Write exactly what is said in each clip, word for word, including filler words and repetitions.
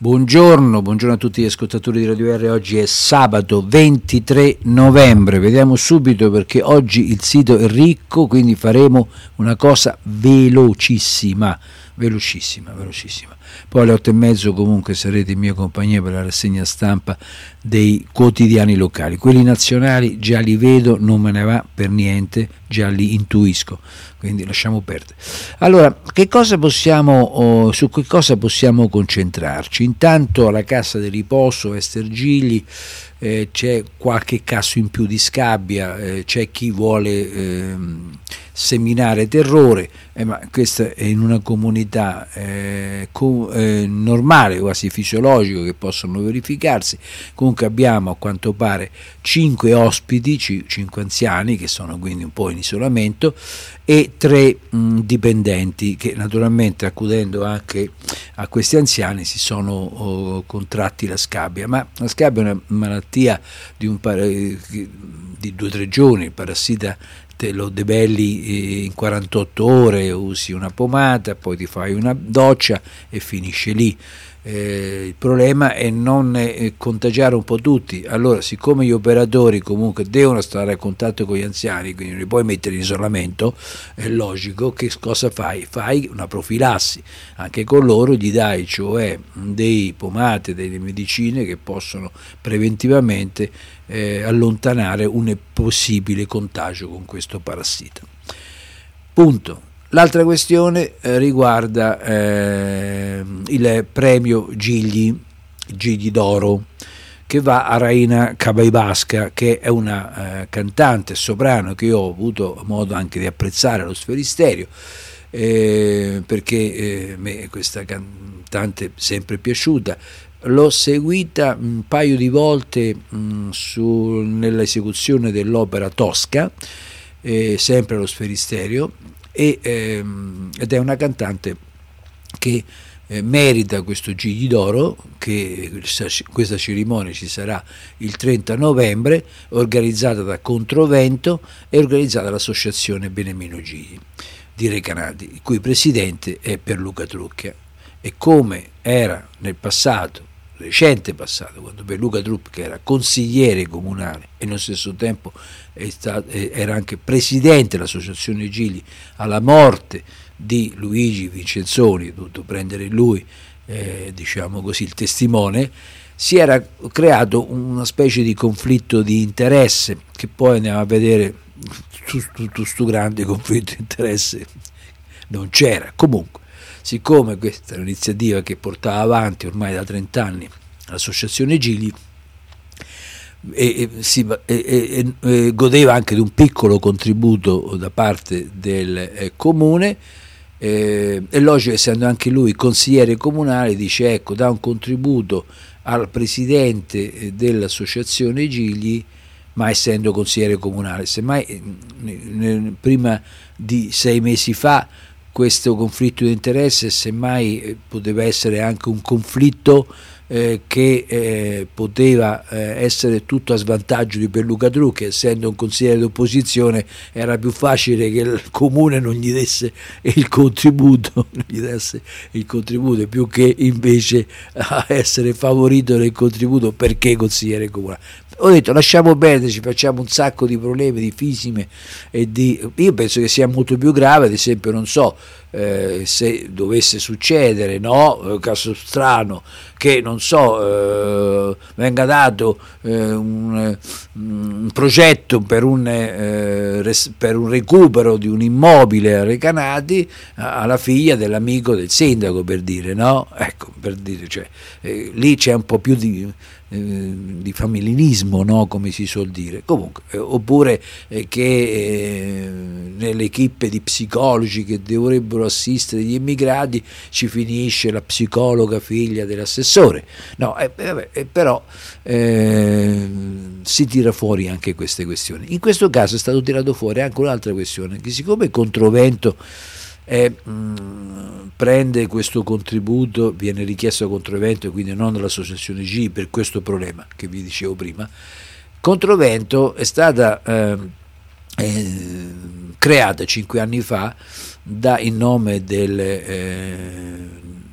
Buongiorno, buongiorno a tutti gli ascoltatori di Radio R. Oggi è sabato ventitré novembre. Vediamo subito perché oggi il sito è ricco, quindi faremo una cosa velocissima, velocissima, velocissima. Poi alle otto e mezzo comunque sarete in mia compagnia per la rassegna stampa dei quotidiani locali. Quelli nazionali già li vedo, non me ne va per niente, già li intuisco, quindi lasciamo perdere. Allora, che cosa possiamo, oh, su che cosa possiamo concentrarci? Intanto alla Cassa di Riposo Estergigli eh, c'è qualche caso in più di scabbia, eh, c'è chi vuole eh, seminare terrore, eh, ma questa è in una comunità eh, co- eh, normale, quasi fisiologico, che possono verificarsi. Comunque abbiamo a quanto pare cinque ospiti, c- cinque anziani che sono quindi un po' in isolamento e tre mh, dipendenti che naturalmente, accudendo anche a questi anziani, si sono oh, contratti la scabbia. Ma la scabbia è una malattia di, un par- di due o tre giorni, il parassita te lo debelli in quarantotto ore, usi una pomata, poi ti fai una doccia e finisce lì. Eh, il problema è non eh, contagiare un po' tutti. Allora, siccome gli operatori comunque devono stare a contatto con gli anziani, quindi non li puoi mettere in isolamento, è logico che cosa fai? Fai una profilassi anche con loro, gli dai cioè dei pomate, delle medicine che possono preventivamente eh, allontanare un possibile contagio con questo parassita. Punto. L'altra questione eh, riguarda eh, il premio Gigli, Gigli d'Oro, che va a Raina Cabaibasca, che è una eh, cantante soprano che io ho avuto modo anche di apprezzare allo Sferisterio, eh, perché eh, me questa cantante è sempre piaciuta. L'ho seguita un paio di volte mh, su, nell'esecuzione dell'opera Tosca, eh, sempre allo Sferisterio, e, ehm, ed è una cantante che eh, merita questo Gigli d'Oro, che questa cerimonia ci sarà il trenta novembre, organizzata da Controvento e organizzata dall'associazione Benemino Gigli di Recanati, il cui presidente è Pierluca Trucchia. E come era nel passato, recente passato, quando Pierluca Trucchia era consigliere comunale e nello stesso tempo è stato, era anche presidente dell'associazione Gigli, alla morte di Luigi Vincenzoni, ha dovuto prendere lui eh, diciamo così il testimone, si era creato una specie di conflitto di interesse che poi andiamo a vedere tutto questo grande conflitto di interesse non c'era. Comunque, siccome questa è un'iniziativa che portava avanti ormai da trenta anni l'associazione Gigli e, e, si, e, e, e godeva anche di un piccolo contributo da parte del eh, comune, eh, è logico, essendo anche lui consigliere comunale, dice ecco, dà un contributo al presidente dell'associazione Gigli, ma essendo consigliere comunale. Semmai eh, prima di sei mesi fa questo conflitto di interesse semmai eh, poteva essere anche un conflitto eh, che eh, poteva eh, essere tutto a svantaggio di Pierluca Trucchia, essendo un consigliere d'opposizione era più facile che il comune non gli desse il contributo, non gli desse il contributo più che invece a essere favorito nel contributo perché consigliere comunale. Ho detto lasciamo perdere, ci facciamo un sacco di problemi, di fisime e di... Io penso che sia molto più grave, ad esempio non so eh, se dovesse succedere, no, un caso strano, che non so eh, venga dato eh, un, un progetto per un, eh, res, per un recupero di un immobile a Recanati alla figlia dell'amico del sindaco, per dire, no? Ecco, per dire, cioè, eh, lì c'è un po' più di... di familinismo, no? Come si suol dire. Comunque, eh, oppure eh, che eh, nelle equipe di psicologi che dovrebbero assistere gli immigrati ci finisce la psicologa figlia dell'assessore, no, eh, vabbè, eh, però eh, si tira fuori anche queste questioni. In questo caso è stato tirato fuori anche un'altra questione, che siccome Controvento Eh, mh, prende questo contributo, viene richiesto a Controvento e quindi non dall'associazione G per questo problema che vi dicevo prima. Controvento è stata eh, eh, creata cinque anni fa da, in nome del, eh,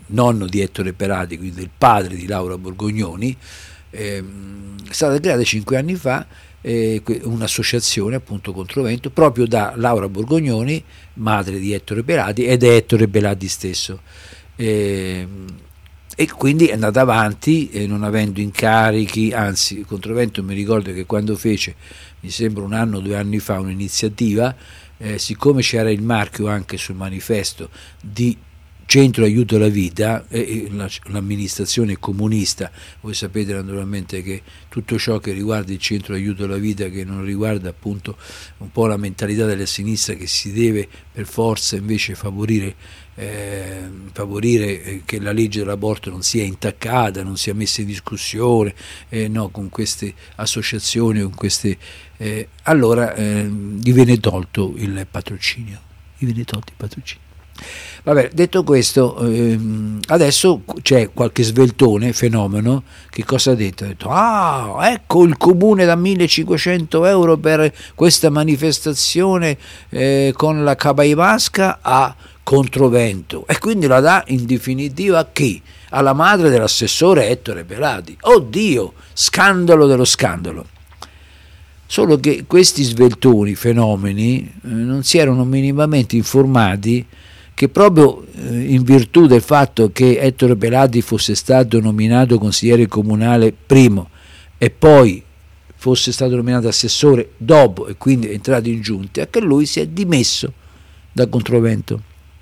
nonno di Ettore Pelati, quindi il padre di Laura Borgognoni, eh, è stata creata cinque anni fa eh, un'associazione appunto Controvento proprio da Laura Borgognoni, madre di Ettore Pelati, ed è Ettore Pelati stesso. Eh, e quindi è andata avanti eh, non avendo incarichi, anzi Controvento mi ricordo che quando fece, mi sembra un anno o due anni fa, un'iniziativa, eh, siccome c'era il marchio anche sul manifesto di Centro Aiuto alla Vita, eh, l'amministrazione comunista, voi sapete naturalmente che tutto ciò che riguarda il Centro Aiuto alla Vita, che non riguarda appunto un po' la mentalità della sinistra che si deve per forza invece favorire Eh, favorire eh, che la legge dell'aborto non sia intaccata, non sia messa in discussione, eh, no, con queste associazioni, con queste, eh, allora eh, gli viene tolto il patrocinio, gli viene tolto il patrocinio. Vabbè, detto questo, ehm, adesso c'è qualche sveltone, fenomeno, che cosa ha detto? Ha detto, ah, ecco il comune da millecinquecento euro per questa manifestazione eh, con la Cabaimasca a Controvento, e quindi la dà in definitiva a chi? Alla madre dell'assessore Ettore Pelati. Oddio, scandalo dello scandalo. Solo che questi sveltoni, fenomeni, eh, non si erano minimamente informati che proprio eh, in virtù del fatto che Ettore Pelati fosse stato nominato consigliere comunale primo e poi fosse stato nominato assessore dopo e quindi è entrato in giunta, che lui si è dimesso da Controvento.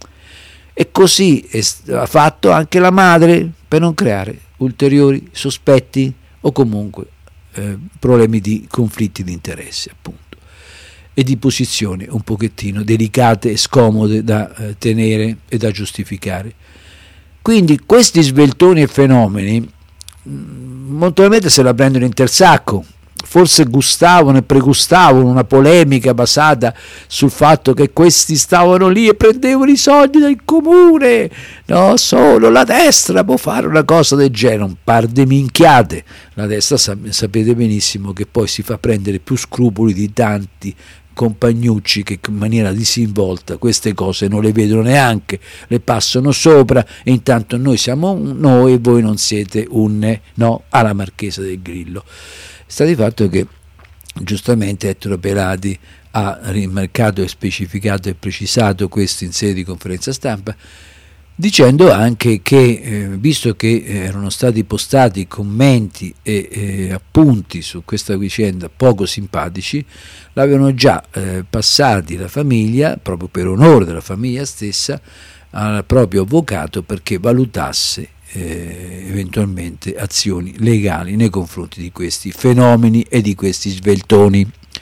E così è, ha fatto anche la madre per non creare ulteriori sospetti o comunque eh, problemi di conflitti di interesse, appunto, e di posizioni un pochettino delicate e scomode da eh, tenere e da giustificare. Quindi questi sveltoni e fenomeni mh, molto probabilmente se la prendono in tersacco. Forse gustavano e pregustavano una polemica basata sul fatto che questi stavano lì e prendevano i soldi del comune, no, solo la destra può fare una cosa del genere, un par di minchiate. La destra sapete benissimo che poi si fa prendere più scrupoli di tanti compagnucci che in maniera disinvolta queste cose non le vedono neanche, le passano sopra, e intanto noi siamo un noi e voi non siete un no alla Marchesa del Grillo. Sta di fatto che giustamente Ettore Pelati ha rimarcato e specificato e precisato questo in sede di conferenza stampa, dicendo anche che eh, visto che erano stati postati commenti e eh, appunti su questa vicenda poco simpatici, l'avevano già eh, passati la famiglia, proprio per onore della famiglia stessa, al proprio avvocato perché valutasse Eh, eventualmente azioni legali nei confronti di questi fenomeni e di questi sveltoni.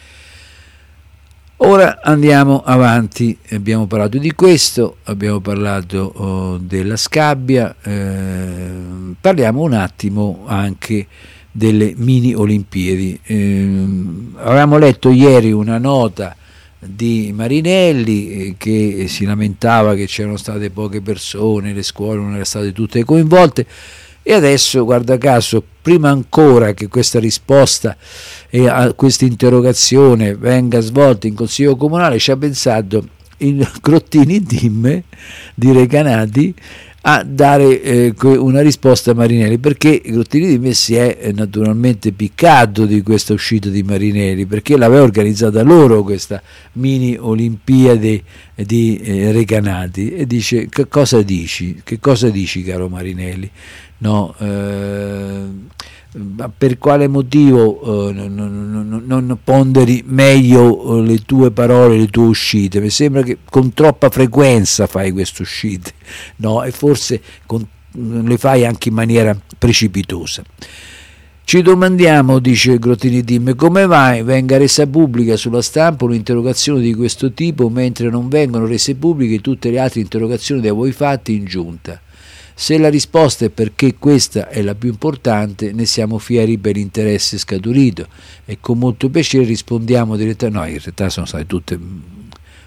Ora andiamo avanti, abbiamo parlato di questo, abbiamo parlato oh, della scabbia, eh, parliamo un attimo anche delle mini Olimpiadi. Eh, avevamo letto ieri una nota di Marinelli eh, che si lamentava che c'erano state poche persone, le scuole non erano state tutte coinvolte, e adesso guarda caso, prima ancora che questa risposta eh, a questa interrogazione venga svolta in Consiglio Comunale, ci ha pensato il Grottini Dimme di Recanati a dare eh, una risposta a Marinelli, perché Grottini Dimme si è eh, naturalmente piccato di questa uscita di Marinelli, perché l'aveva organizzata loro questa mini Olimpiade di eh, Recanati, e dice: che cosa dici? Che cosa dici, caro Marinelli? No, eh, per quale motivo eh, non, non, non ponderi meglio le tue parole, le tue uscite? Mi sembra che con troppa frequenza fai queste uscite, no? E forse con, le fai anche in maniera precipitosa. Ci domandiamo, dice Grottini Dimme, come mai venga resa pubblica sulla stampa un'interrogazione di questo tipo mentre non vengono rese pubbliche tutte le altre interrogazioni da voi fatte in giunta. Se la risposta è perché questa è la più importante, ne siamo fieri per l'interesse scaturito e con molto piacere rispondiamo direttamente. No, in realtà sono state tutte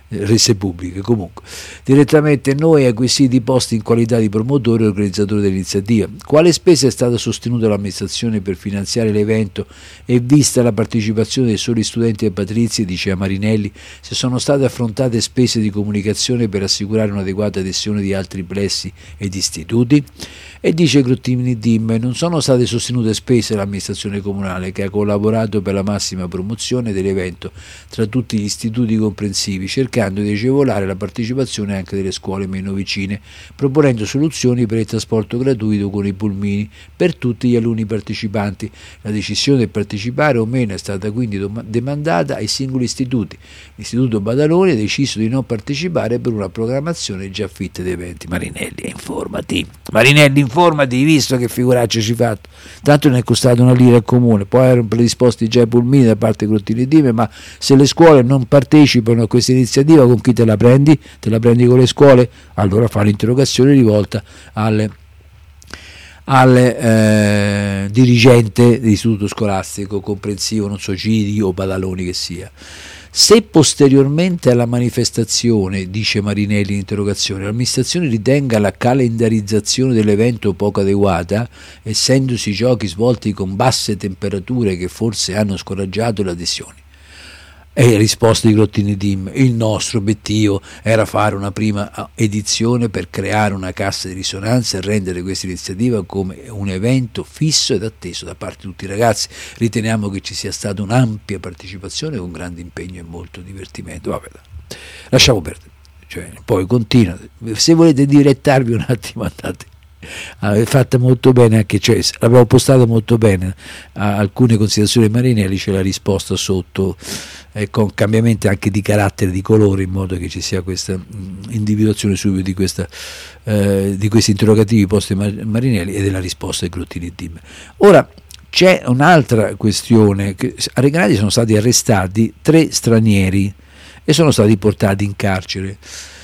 rese pubbliche. Comunque, direttamente noi acquisiti posti in qualità di promotore e organizzatore dell'iniziativa. Quale spesa è stata sostenuta dall'amministrazione per finanziare l'evento e vista la partecipazione dei soli studenti e patrizi, diceva Marinelli, se sono state affrontate spese di comunicazione per assicurare un'adeguata adesione di altri plessi ed istituti? E dice Grottini Dim, non sono state sostenute spese dall'amministrazione comunale che ha collaborato per la massima promozione dell'evento tra tutti gli istituti comprensivi, cercando di agevolare la partecipazione anche delle scuole meno vicine, proponendo soluzioni per il trasporto gratuito con i pulmini per tutti gli alunni partecipanti. La decisione di partecipare o meno è stata quindi demandata ai singoli istituti. L'Istituto Badaloni ha deciso di non partecipare per una programmazione già fitta di eventi. Marinelli, informati. Marinelli, informati, visto che figuraccia ci hai fatto. Tanto ne è costato una lira al comune, poi erano predisposti già i pulmini da parte di Grottini Dime, ma se le scuole non partecipano a questa iniziativa, con chi te la prendi? Te la prendi con le scuole? Allora fa l'interrogazione rivolta alle al eh, dirigente dell'istituto scolastico comprensivo, non so, Gidi o Badaloni che sia. Se posteriormente alla manifestazione, dice Marinelli in interrogazione, l'amministrazione ritenga la calendarizzazione dell'evento poco adeguata, essendosi giochi svolti con basse temperature che forse hanno scoraggiato le adesioni. E risposta di Grottini Dim, il nostro obiettivo era fare una prima edizione per creare una cassa di risonanza e rendere questa iniziativa come un evento fisso ed atteso da parte di tutti i ragazzi. Riteniamo che ci sia stata un'ampia partecipazione con grande impegno e molto divertimento. Vabbè, lasciamo perdere, cioè, poi continua. Se volete dilettarvi un attimo andate. È fatta molto bene anche, cioè, l'avevo postato molto bene a alcune considerazioni Marinelli, c'è la risposta sotto eh, con cambiamenti anche di carattere, di colore, in modo che ci sia questa mh, individuazione subito di, questa, eh, di questi interrogativi posti a Marinelli e della risposta di Grottini Dim. Ora c'è un'altra questione, che a Recanati sono stati arrestati tre stranieri e sono stati portati in carcere,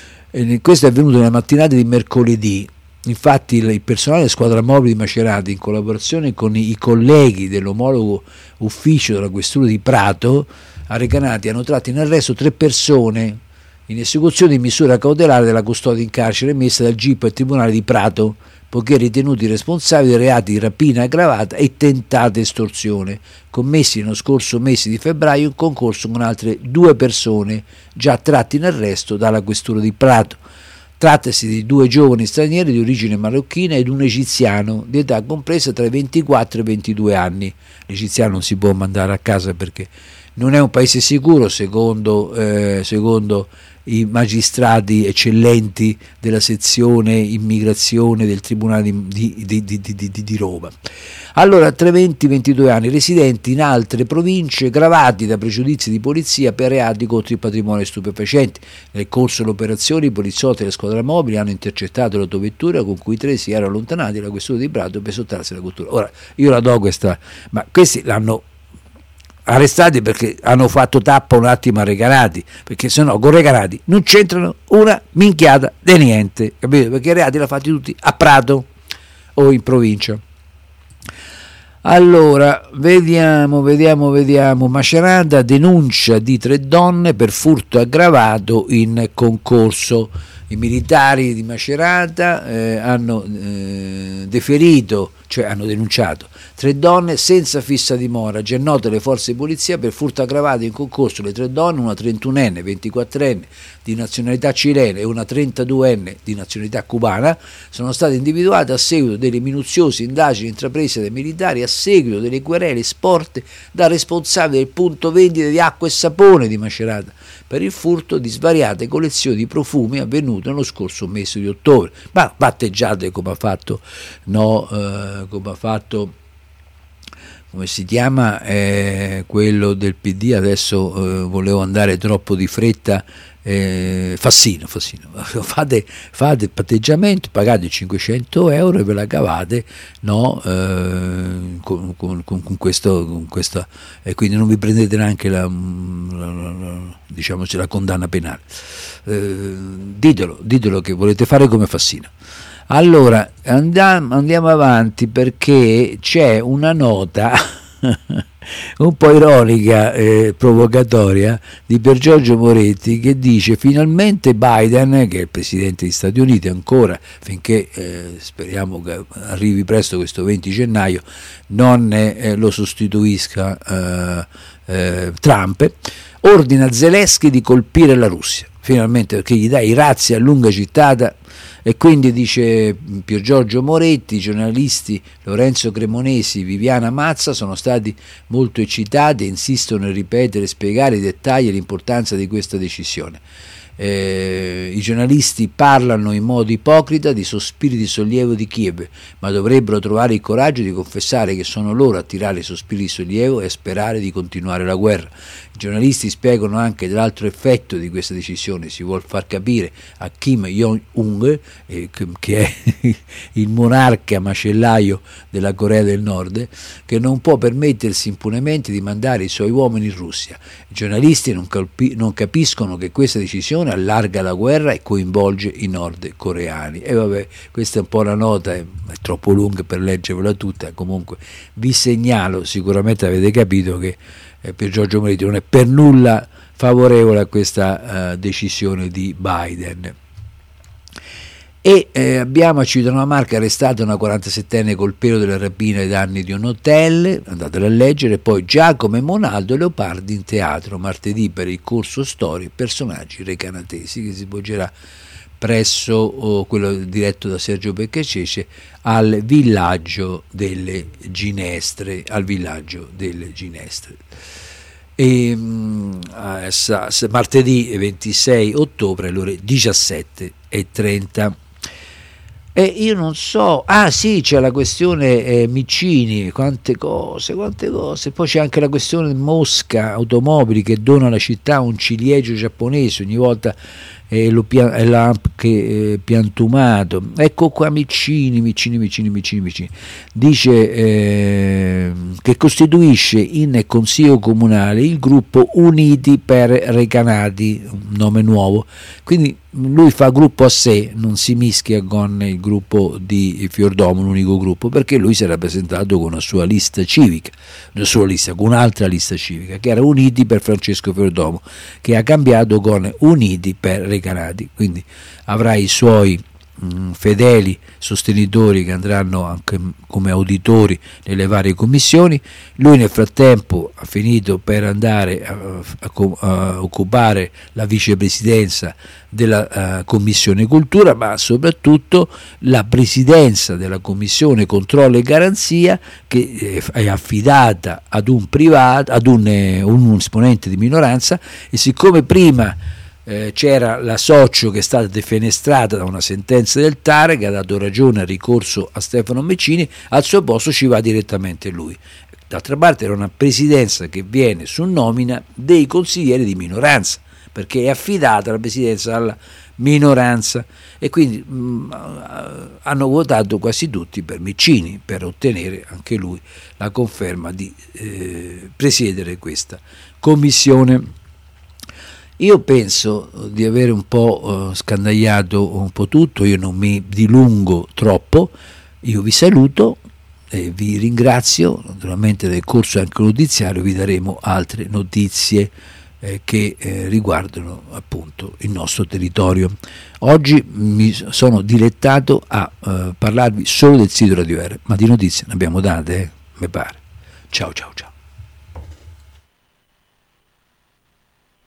e questo è avvenuto nella mattinata di mercoledì. Infatti il personale della squadra mobile di Macerata, in collaborazione con i colleghi dell'omologo ufficio della questura di Prato a Recanati, hanno tratto in arresto tre persone in esecuzione di misura cautelare della custodia in carcere emessa dal G I P al Tribunale di Prato, poiché ritenuti responsabili di reati di rapina aggravata e tentata estorsione commessi nello scorso mese di febbraio in concorso con altre due persone già tratte in arresto dalla questura di Prato. Trattasi di due giovani stranieri di origine marocchina ed un egiziano di età compresa tra i ventiquattro e i ventidue anni. L'egiziano non si può mandare a casa perché non è un paese sicuro, secondo, eh, secondo i magistrati eccellenti della sezione immigrazione del Tribunale di, di, di, di, di, di Roma. Allora, tra venti e ventidue anni, residenti in altre province, gravati da pregiudizi di polizia per reati contro il patrimonio stupefacenti. Nel corso dell'operazione i poliziotti della squadra mobile hanno intercettato l'autovettura con cui i tre si erano allontanati dalla questura di Prato per sottrarsi alla cultura. Ora, io la do questa, ma questi l'hanno arrestati perché hanno fatto tappa un attimo a Recanati, perché sennò con Recanati non c'entrano una minchiata di niente, capito? Perché i reati li ha fatti tutti a Prato o in provincia. Allora, vediamo, vediamo, vediamo. Macerata denuncia di tre donne per furto aggravato in concorso. I militari di Macerata eh, hanno eh, deferito, cioè hanno denunciato tre donne senza fissa dimora, già note alle forze di polizia per furto aggravato in concorso. Le tre donne, una trentunenne, ventiquattrenne di nazionalità cilena e una trentaduenne di nazionalità cubana, sono state individuate a seguito delle minuziose indagini intraprese dai militari a seguito delle querele sporte dal responsabile del punto vendita di acqua e sapone di Macerata per il furto di svariate collezioni di profumi avvenuto nello scorso mese di ottobre. Ma batteggiate come ha fatto, no, eh, come ha fatto, come si chiama, eh, quello del P D, adesso eh, volevo andare troppo di fretta, eh, Fassino, Fassino. Fate, fate il patteggiamento, pagate cinquecento euro e ve la cavate, no, eh, con, con, con, questo, con questa, e quindi non vi prendete neanche la, la, la, la, diciamo, la condanna penale. Eh, ditelo, ditelo che volete fare come Fassino. Allora andiamo, andiamo avanti, perché c'è una nota un po' ironica e eh, provocatoria di Piergiorgio Moretti, che dice: finalmente Biden, che è il presidente degli Stati Uniti ancora, finché eh, speriamo che arrivi presto questo venti gennaio, non eh, lo sostituisca eh, eh, Trump, ordina a Zelensky di colpire la Russia, finalmente, perché gli dà i razzi a lunga gittata. E quindi, dice Piergiorgio Moretti, i giornalisti Lorenzo Cremonesi, Viviana Mazza sono stati molto eccitati e insistono nel ripetere e spiegare i dettagli e l'importanza di questa decisione. Eh, i giornalisti parlano in modo ipocrita di sospiri di sollievo di Kiev, ma dovrebbero trovare il coraggio di confessare che sono loro a tirare i sospiri di sollievo e a sperare di continuare la guerra. I giornalisti spiegano anche dell'altro effetto di questa decisione: si vuol far capire a Kim Jong-un, eh, che è il monarca macellaio della Corea del Nord, che non può permettersi impunemente di mandare i suoi uomini in Russia. I giornalisti non, capi- non capiscono che questa decisione allarga la guerra e coinvolge i nordcoreani. E vabbè, questa è un po' la nota, è, è troppo lunga per leggervela tutta, comunque vi segnalo, sicuramente avete capito che eh, Piergiorgio Moretti non è per nulla favorevole a questa uh, decisione di Biden. E eh, abbiamo a Civitanomarca arrestata una quarantasettenne colpevole della rapina ai danni di un hotel, andatela a leggere. Poi Giacomo e Monaldo Leopardi in teatro martedì per il corso Storie personaggi recanatesi, che si svolgerà presso oh, quello diretto da Sergio Beccacece al villaggio delle Ginestre, al villaggio delle Ginestre. E, mh, martedì ventisei ottobre alle ore diciassette e trenta. E io non so, ah sì, c'è la questione eh, Micini, quante cose, quante cose, poi c'è anche la questione Mosca Automobili, che dona alla città un ciliegio giapponese, ogni volta eh, lo pia- è l'ha anche eh, piantumato. Ecco qua Micini, Micini, Micini, Micini, Micini. Dice eh, che costituisce in consiglio comunale il gruppo Uniti per Recanati, un nome nuovo, quindi lui fa gruppo a sé, non si mischia con il gruppo di Fiordomo, l'unico gruppo, perché lui si era presentato con una sua lista civica, una sua lista, con un'altra lista civica, che era Uniti per Francesco Fiordomo, che ha cambiato con Uniti per Recanati, quindi avrà i suoi mh, fedeli sostenitori che andranno anche come auditori nelle varie commissioni. Lui nel frattempo ha finito per andare a, a, a occupare la vicepresidenza della uh, Commissione Cultura, ma soprattutto la presidenza della Commissione Controllo e Garanzia, che è affidata ad un privato, ad un, eh, un esponente di minoranza, e siccome prima eh, c'era la socio che è stata defenestrata da una sentenza del T A R che ha dato ragione al ricorso a Stefano Mecini, al suo posto ci va direttamente lui. D'altra parte era una presidenza che viene su nomina dei consiglieri di minoranza, perché è affidata la presidenza alla minoranza, e quindi mh, hanno votato quasi tutti per Micini, per ottenere anche lui la conferma di eh, presiedere questa commissione. Io penso di avere un po' eh, scandagliato un po' tutto, io non mi dilungo troppo, io vi saluto e vi ringrazio. Naturalmente nel corso anche notiziario vi daremo altre notizie eh, che eh, riguardano appunto il nostro territorio. Oggi mi sono dilettato a eh, parlarvi solo del sito Radio R, ma di notizie ne abbiamo date, eh, mi pare. Ciao ciao ciao.